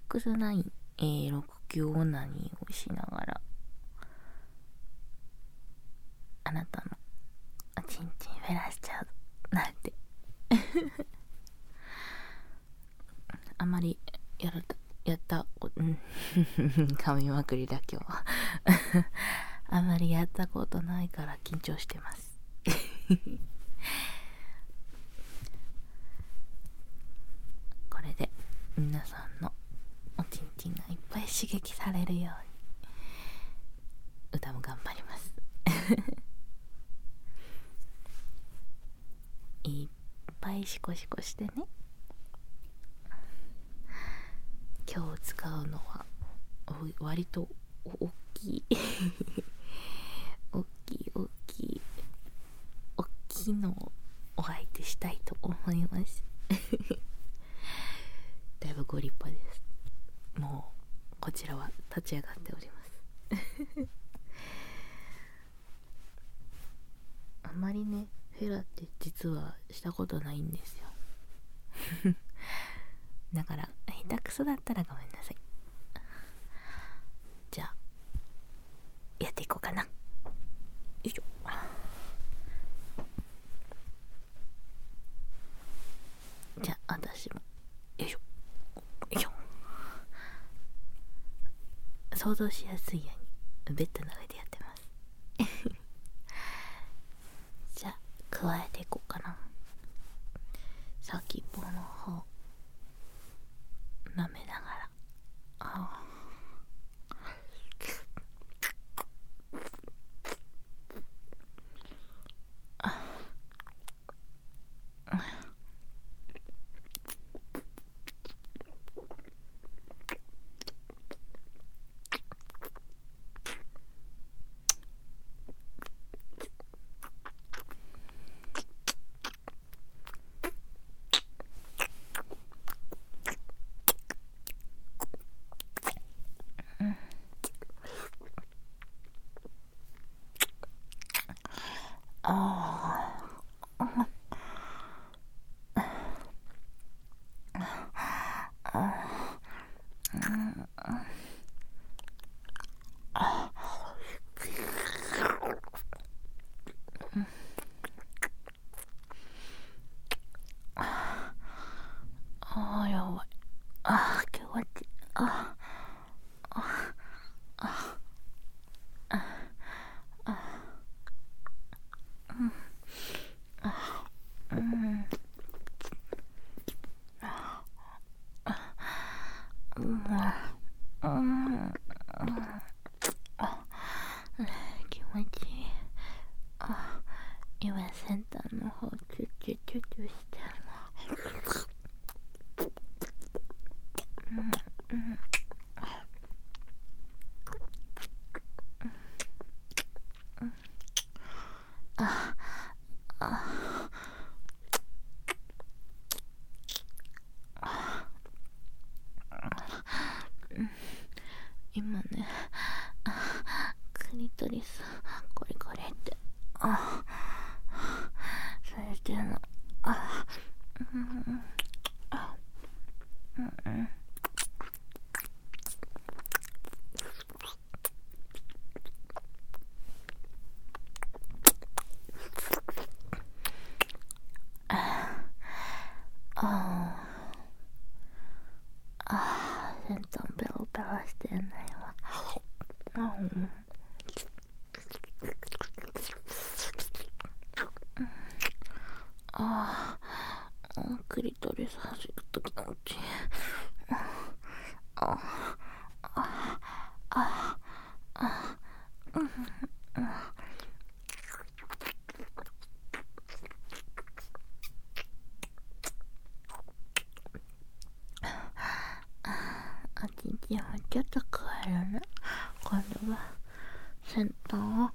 X9、69オナニーをしながら、あなたのおちんちん減らしちゃうなんてあまりやった噛みまくりだ今日はあまりやったことないから緊張してますこれで皆さんのおちんちんがいっぱい刺激されるように歌も頑張りますいっぱいシコシコしてね。今日使うのは割と大きい大きいのをお相手したいと思いますだいぶご立派です。もうこちらは立ち上がっておりますあまりねフェラって実はしたことないんですよだから下手くそだったらごめんなさい。じゃあやっていこうかな。よいしょ。じゃあ私もよいしょよいしょ。想像しやすいようにベッドの上でやってますじゃあ加えていこうかな。先っぽの方舐めながらやばい。気持ちいい。気持ちいい。今先端の方チュチュチュチュしてる今ねクリトリスコリコリってされてるの。先端ベロベロしてんねクリトリス弾くと気持ちいい。おちんちんをちょっと加えるね。今度は先端を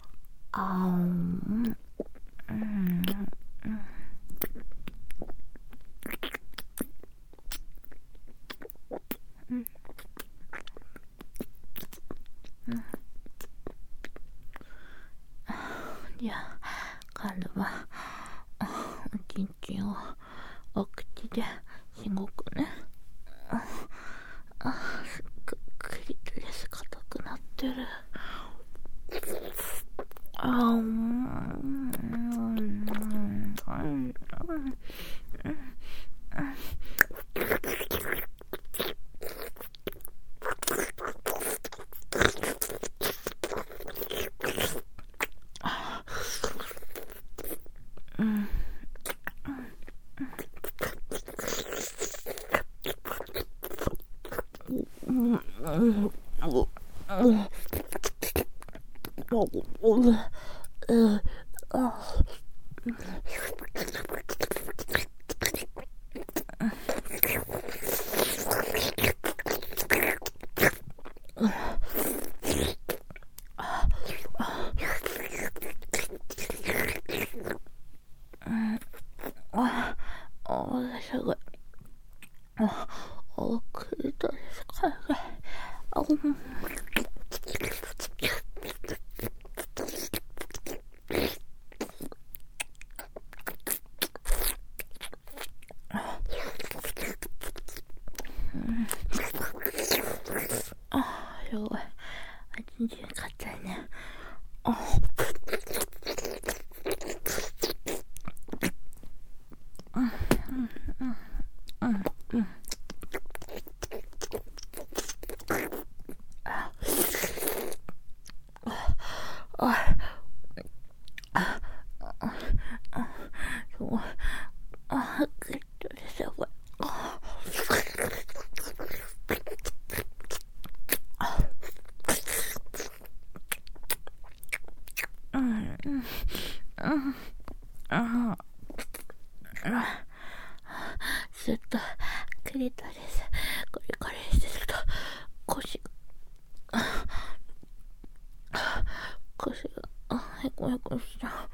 じゃあ今度はおちんちんをお口でしごくね。 てる。あすごい。クリトリス海外。すごい。全然硬いね。クリトリスすごい。ずっとクリトリスコリコリしてると腰がへこへこしちゃう。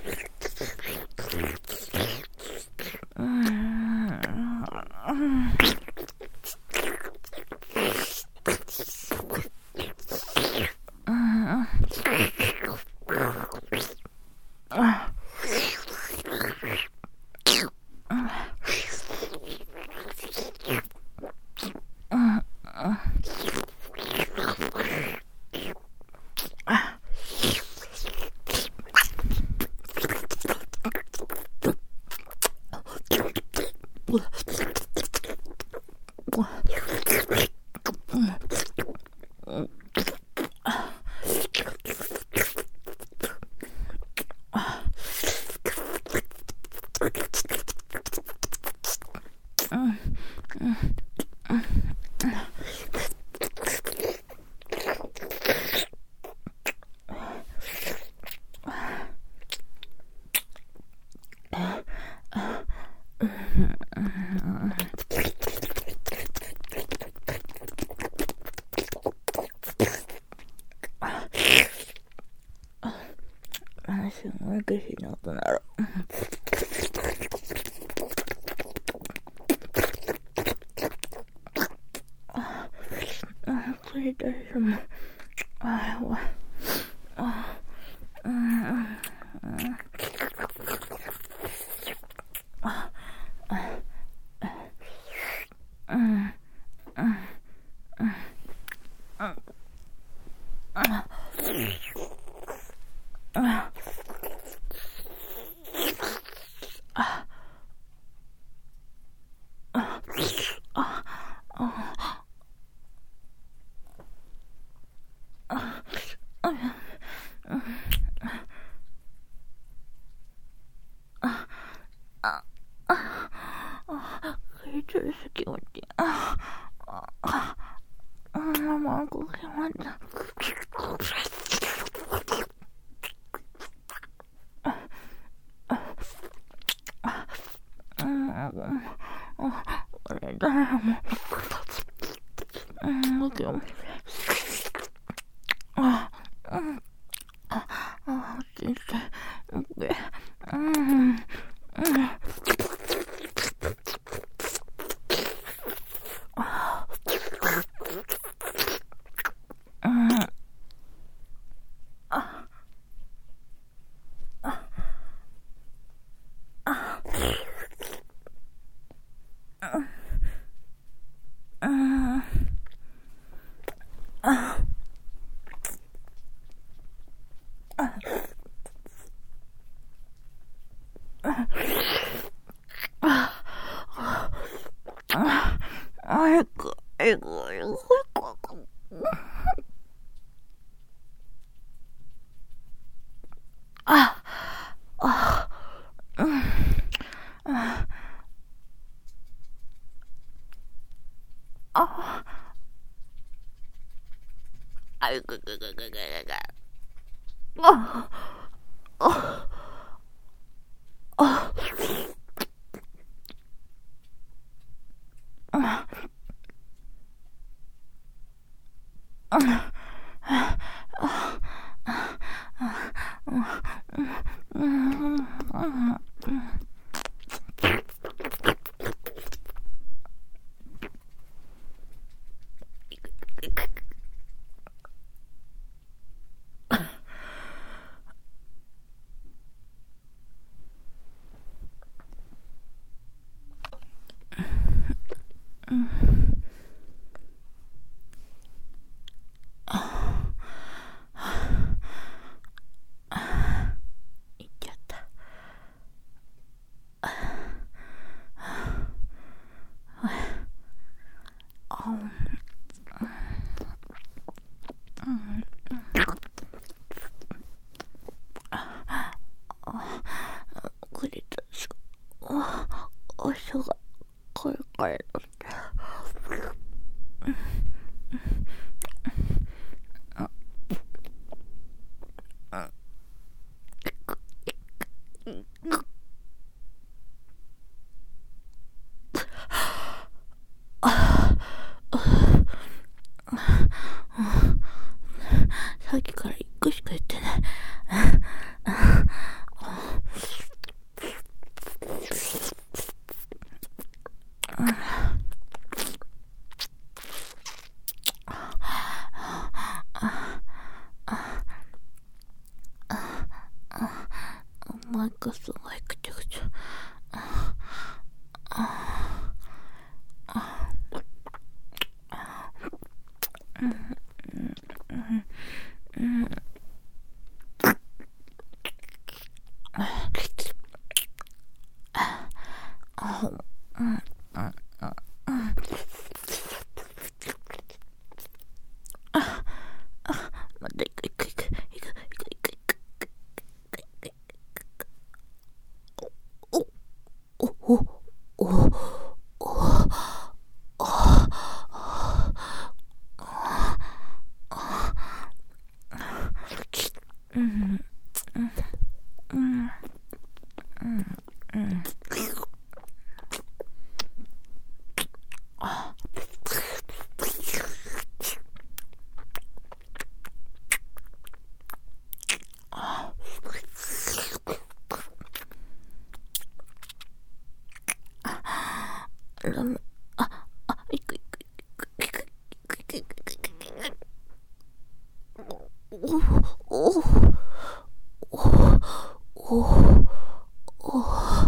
すごい苦しいな音なる。クリトリスもやばい。クリトリス気持ちいい。もうこけまった。これ誰も動きを見て落ちてあ、あ、うん、あ、あ、あ、ぐぐぐぐぐぐぐ。あ、あ、あ、あ、あ、うん、いっちゃった。これだし、足がこれからだって。さっきから一個しか言ってない。マイクすごいくちゃくちゃ。また行く行く行く行く行く行く行く。おおおおうんうんうんラム行く行く行く行く行く行く行く。おおおお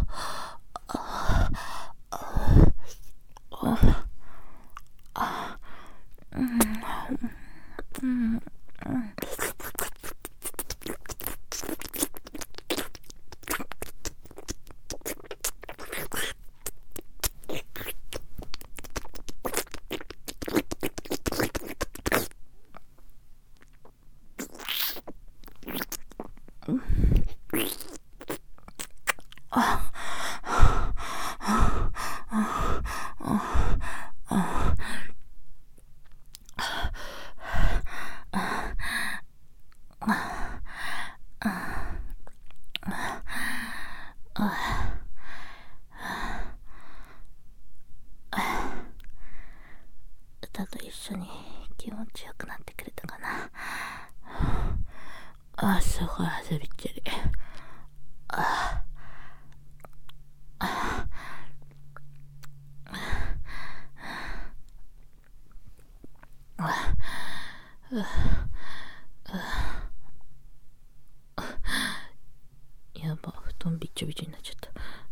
歌と一緒に気持ちよくなってくれたかな。すごい汗びっちゃり。やば、布団びっちょびちょになっちゃった。